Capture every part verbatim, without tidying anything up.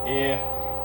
if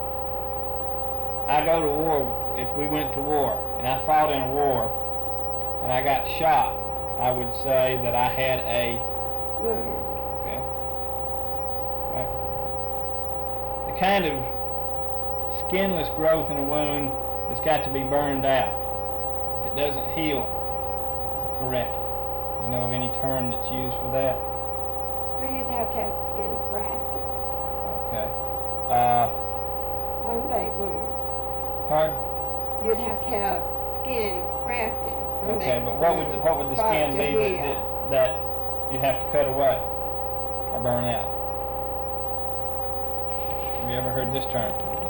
I go to war, if we went to war and I fought in a war and I got shot, I would say that I had a wound. Okay. Right. The kind of skinless growth in a wound that's got to be burned out. If it doesn't heal correctly. You know of any term that's used for that? Well, you'd have to have skin grafted Okay. Uh, on that wound. pardon? You'd have to have skin grafted on Okay, that but what would the, wound what would the for it skin to be that, heal. that you have to cut away or burn out? Have you ever heard this term?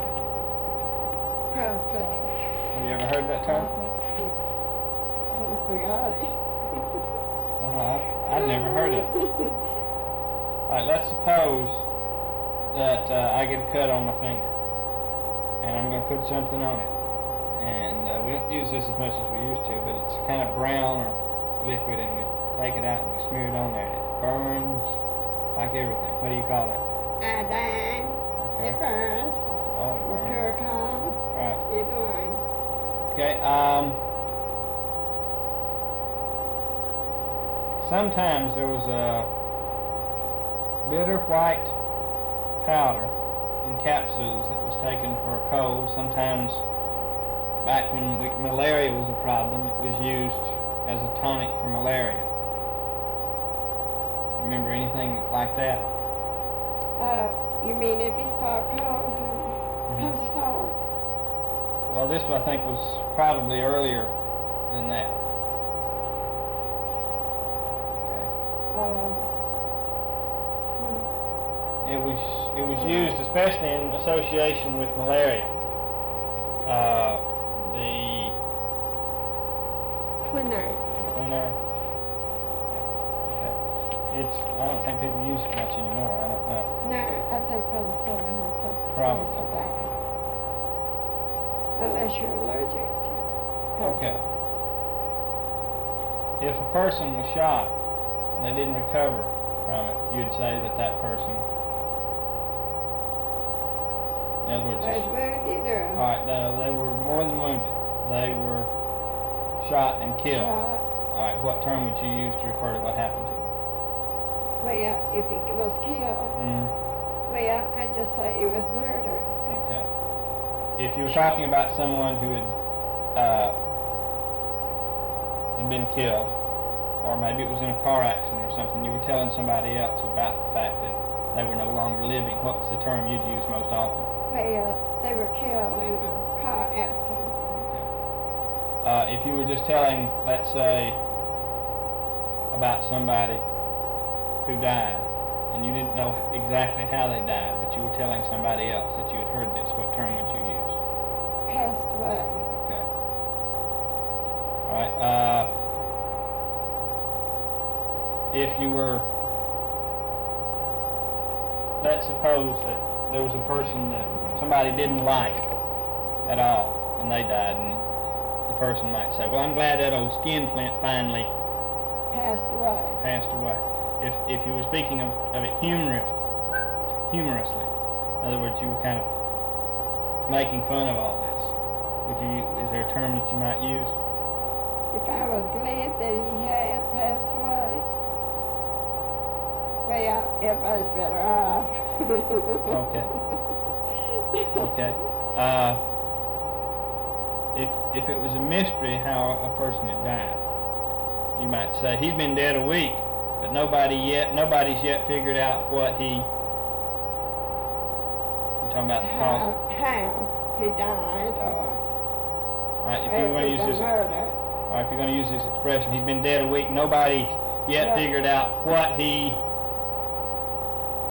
Pearl flesh. Have you ever heard that term? I forgot it. Oh, I've, I've never heard it. All right, let's suppose that uh, I get a cut on my finger, and I'm going to put something on it. And uh, we don't use this as much as we used to, but it's kind of brown or liquid, and we take it out and we smear it on there, and it burns like everything. What do you call it? Iodine. Okay. It burns. Oh, it burns. Mercurochrome. Right. Either one. Okay. Um. Sometimes there was a bitter white powder in capsules that was taken for a cold. Sometimes, back when we, malaria was a problem, it was used as a tonic for malaria. Remember anything like that? Uh, you mean it before cold Mhm. comes start? Well, this I think was probably earlier than that. Okay. Uh, hmm. It was it was used especially in association with malaria. Uh, the Quinine. quinine. Yeah. Okay. It's I don't think people use it much anymore. I don't know. No, I think penicillin will take the Probably. place of that. Unless you're allergic to it. Okay. If a person was shot and they didn't recover from it, you'd say that that person, in other words, Was wounded or all right, no, they were more than wounded. They were shot and killed. shot? All right, what term would you use to refer to what happened to them? Well, if he was killed, Mm, well, I just say it was murder. okay. If you were talking about someone who had uh, had been killed, or maybe it was in a car accident or something, you were telling somebody else about the fact that they were no longer living, what was the term you'd use most often? Well, they were killed in a car accident. Okay. Uh, if you were just telling, let's say, about somebody who died, and you didn't know exactly how they died, but you were telling somebody else that you had heard this, what term would you use? Passed away. Okay. All right. Uh, if you were, let's suppose that there was a person that somebody didn't like at all, and they died, and the person might say, well, I'm glad that old skinflint finally Passed away. passed away. If if you were speaking of, of it humorous, humorously, in other words, you were kind of making fun of all this, would you? Is there a term that you might use? If I was glad that he had passed away, well, everybody's better off. Okay. Okay. Uh, if if it was a mystery how a person had died, you might say he's been dead a week, but nobody yet nobody's yet figured out what he. You're talking about the cause. how, how he died, or All right. If or you if want to it use was this, a murder. or if you're going to use this expression, he's been dead a week. Nobody's yet Yeah. figured out what he